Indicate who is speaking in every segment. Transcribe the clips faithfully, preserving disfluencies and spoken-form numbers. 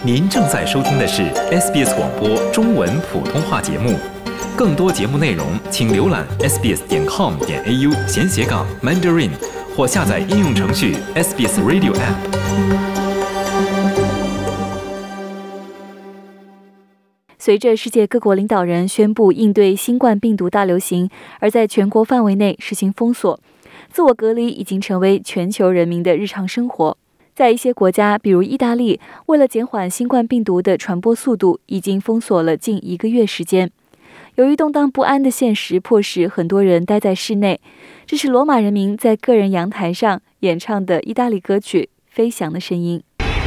Speaker 1: 您正在收听的是 S B S 广播中文普通话节目。更多节目内容，请浏览 s b s 点 com 点 a u 闲斜杠 Mandarin， 或下载应用程序 S B S Radio App。
Speaker 2: 随着世界各国领导人宣布应对新冠病毒大流行，而在全国范围内实行封锁，自我隔离已经成为全球人民的日常生活。在一些国家，比如意大利，为了减缓新冠病毒的传播速度，已经封锁了近一个月时间。由于动荡不安的现实，迫使很多人待在室内。这是罗马人民在个人阳台上演唱的意大利歌曲《飞翔的声音》。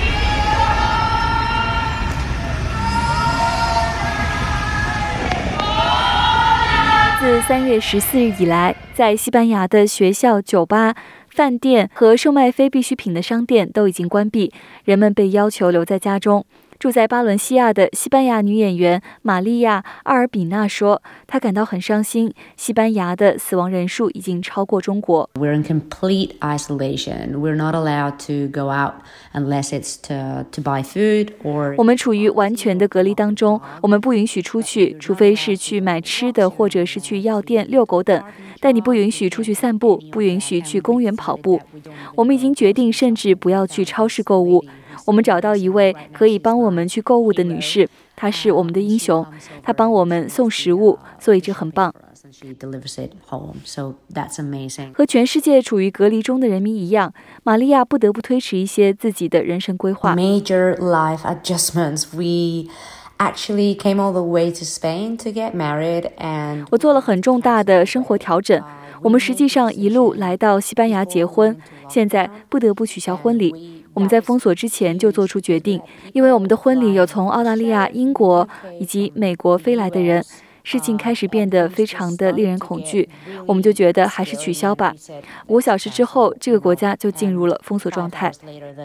Speaker 2: 自三月十四日以来，在西班牙的学校、酒吧、饭店和售卖非必需品的商店都已经关闭，人们被要求留在家中。住在巴伦西亚的西班牙女演员玛利亚·阿尔比纳说，她感到很伤心，西班牙的死亡人数已经超过中国。
Speaker 3: We're in complete isolation. We're not allowed to go out unless it's to, to buy food or...
Speaker 2: 我们处于完全的隔离当中，我们不允许出去，除非是去买吃的或者是去药店遛狗等，但你不允许出去散步，不允许去公园跑步。我们已经决定甚至不要去超市购物。我们找到一位可以帮我们去购物的女士，她是我们的英雄，她帮我们送食物，所以这很棒。和全世界处于隔离中的人民一样，玛利亚不得不推迟一些自己的人生规划。
Speaker 3: Major life adjustments. We actually came all the way to Spain to get married and...
Speaker 2: 我做了很重大的生活调整，我们实际上一路来到西班牙结婚，现在不得不取消婚礼。我们在封锁之前就做出决定，因为我们的婚礼有从澳大利亚、英国以及美国飞来的人，事情开始变得非常的令人恐惧，我们就觉得还是取消吧。五小时之后，这个国家就进入了封锁状态。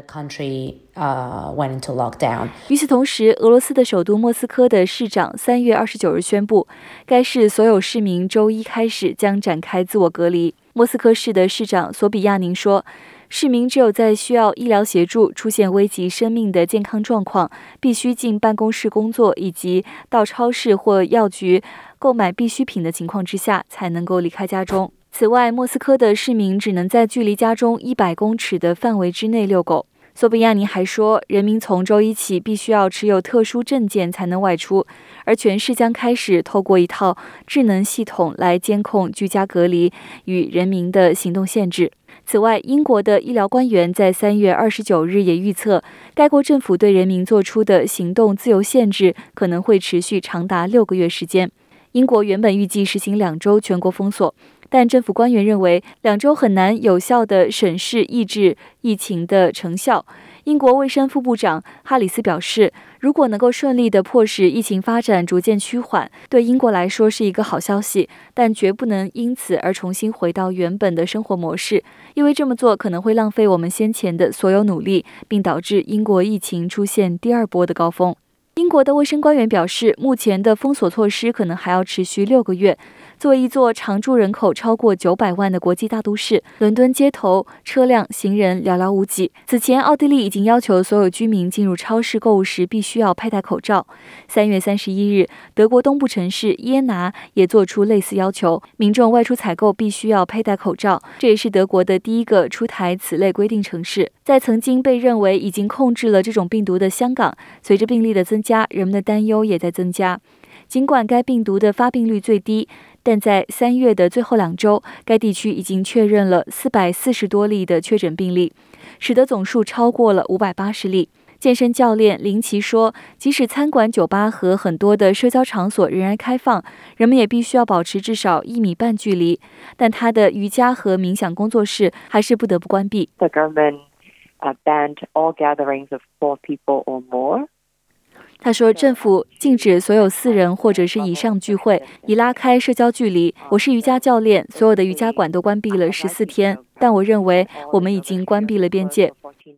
Speaker 2: 与此同时，俄罗斯的首都莫斯科的市长三月二十九日宣布，该市所有市民周一开始将展开自我隔离。莫斯科市的市长索比亚宁说，市民只有在需要医疗协助、出现危及生命的健康状况、必须进办公室工作以及到超市或药局购买必需品的情况之下，才能够离开家中。此外，莫斯科的市民只能在距离家中一百公尺的范围之内遛狗。索比亚尼还说，人民从周一起必须要持有特殊证件才能外出，而全市将开始透过一套智能系统来监控居家隔离与人民的行动限制。此外，英国的医疗官员在三月二十九日也预测，该国政府对人民做出的行动自由限制可能会持续长达六个月时间。英国原本预计实行两周全国封锁，但政府官员认为两周很难有效地审视抑制疫情的成效。英国卫生副部长哈里斯表示，如果能够顺利地迫使疫情发展逐渐趋缓，对英国来说是一个好消息，但绝不能因此而重新回到原本的生活模式，因为这么做可能会浪费我们先前的所有努力，并导致英国疫情出现第二波的高峰。英国的卫生官员表示，目前的封锁措施可能还要持续六个月。作为一座常住人口超过九百万的国际大都市，伦敦街头车辆、行人寥寥无几。此前，奥地利已经要求所有居民进入超市购物时必须要佩戴口罩。三月三十一日，德国东部城市耶拿也做出类似要求，民众外出采购必须要佩戴口罩。这也是德国的第一个出台此类规定城市。在曾经被认为已经控制了这种病毒的香港，随着病例的增加，人们的担忧也在增加。尽管该病毒的发病率最低，但在三月的最后两周，该地区已经确认了四百四十多例的确诊病例，使得总数超过了五百八十例。健身教练林奇说，即使餐馆、酒吧和很多的社交场所仍然开放，人们也必须要保持至少一米半距离，但他的瑜伽和冥想工作室还是不得不关闭。
Speaker 4: The government uh, banned all gatherings of four people or more.
Speaker 2: 他说，政府禁止所有四人或者是以上聚会，以拉开社交距离。我是瑜伽教练，所有的瑜伽馆都关闭了十四天，但我认为我们已经关闭了边界。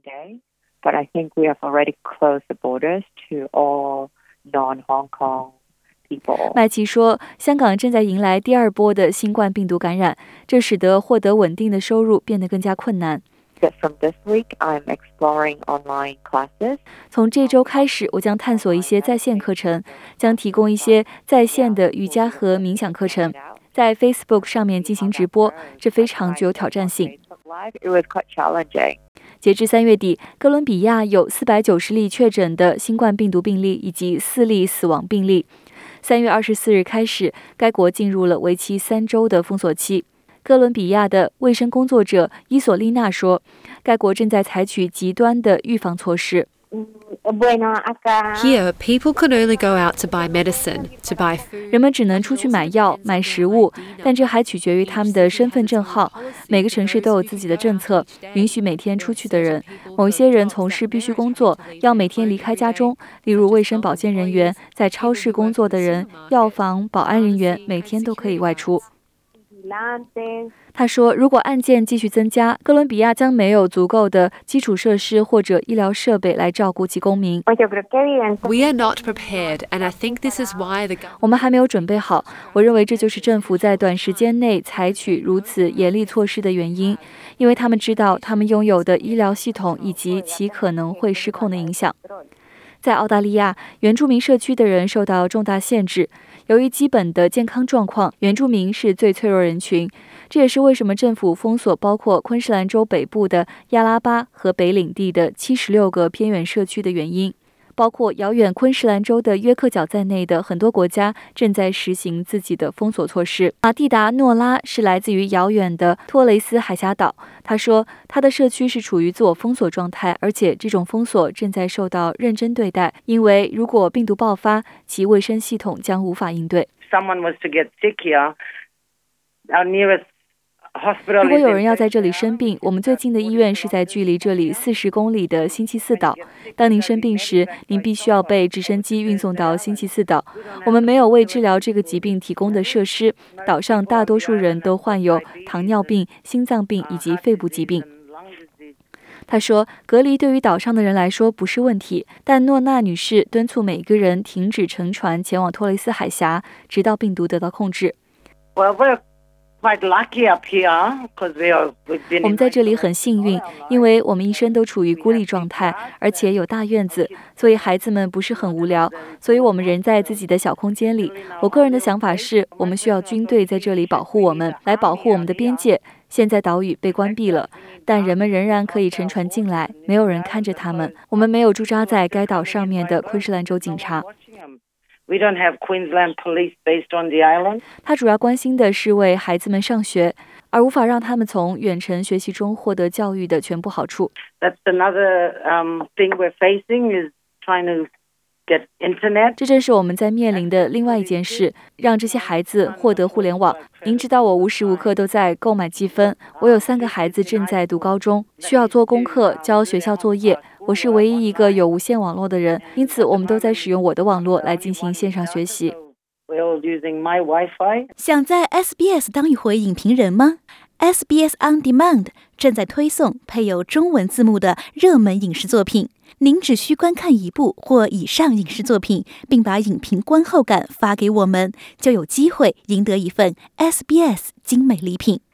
Speaker 4: But I think we have already closed the borders to all non-Hong Kong people.
Speaker 2: 麦奇说，香港正在迎来第二波的新冠病毒感染，这使得获得稳定的收入变得更加困难。
Speaker 4: that from this week, I'm exploring online classes.
Speaker 2: 从这周开始，我将探索一些在线课程，将提供一些在线的瑜伽和冥想课程，在 Facebook 上面进行直播，这非常具有挑战性。
Speaker 4: It was quite challenging.
Speaker 2: 截至三月底，哥伦比亚有四百九十例确诊的新冠病毒病例以及四例死亡病例。三月二十四日开始，该国进入了为期三周的封锁期。哥伦比亚的卫生工作者伊索丽娜说，该国正在采取极端的预防措施。
Speaker 5: Here, people could only go out to buy medicine, to buy food.
Speaker 2: 人们只能出去买药、买食物，但这还取决于他们的身份证号。每个城市都有自己的政策，允许每天出去的人。某一些人从事必须工作，要每天离开家中，例如卫生保健人员、在超市工作的人、药房保安人员，每天都可以外出。他说，如果案件继续增加，哥伦比亚将没有足够的基础设施或者医疗设备来照顾其公民。
Speaker 5: We are not prepared, and I think this is why the
Speaker 2: 我们还没有准备好，我认为这就是政府在短时间内采取如此严厉措施的原因，因为他们知道他们拥有的医疗系统以及其可能会失控的影响。在澳大利亚，原住民社区的人受到重大限制。由于基本的健康状况，原住民是最脆弱人群。这也是为什么政府封锁包括昆士兰州北部的亚拉巴和北领地的七十六个偏远社区的原因。包括遥远昆士兰州的约克角在内的很多国家正在实行自己的封锁措施。马蒂达诺拉是来自于遥远的托雷斯海峡岛，他说他的社区是处于自我封锁状态，而且这种封锁正在受到认真对待，因为如果病毒爆发，其卫生系统将无法应对。
Speaker 6: Someone was to get sick here, our nearest
Speaker 2: 如果有人要在这里生病，我们最近的医院是在距离这里四十公里的星期四岛。当您生病时，您必须要被直升机运送到星期四岛。我们没有为治疗这个疾病提供的设施。岛上大多数人都患有糖尿病、心脏病以及肺部疾病。他说，隔离对于岛上的人来说不是问题，但诺娜女士敦促每个人停止乘船前往托雷斯海峡，直到病毒得到控制。
Speaker 6: Well, we're quite lucky up here because we are. We've been.
Speaker 2: 我们在这里很幸运，因为我们一生都处于孤立状态，而且有大院子，所以孩子们不是很无聊。所以我们人在自己的小空间里。我个人的想法是，我们需要军队在这里保护我们，来保护我们的边界。现在岛屿被关闭了，但人们仍然可以乘船进来，没有人看着他们。我们没有驻扎在该岛上面的昆士兰州警察。
Speaker 6: We don't have Queensland police based on the island.
Speaker 2: 他主要关心的是为孩子们上学，而无法让他们从远程学习中获得教育的全部好处。
Speaker 6: That's another um, thing we're facing is trying to get internet.
Speaker 2: 这正是我们在面临的另外一件事，让这些孩子获得互联网。您知道我无时无刻都在购买积分，我有三个孩子正在读高中，需要做功课、交学校作业。我是唯一一个有无线网络的人，因此我们都在使用我的网络来进行线上学习。
Speaker 6: We're all using my Wi-Fi.
Speaker 7: 想在 S B S 当一回影评人吗？ S B S On Demand 正在推送配有中文字幕的热门影视作品。您只需观看一部或以上影视作品，并把影评观后感发给我们，就有机会赢得一份 S B S 精美礼品。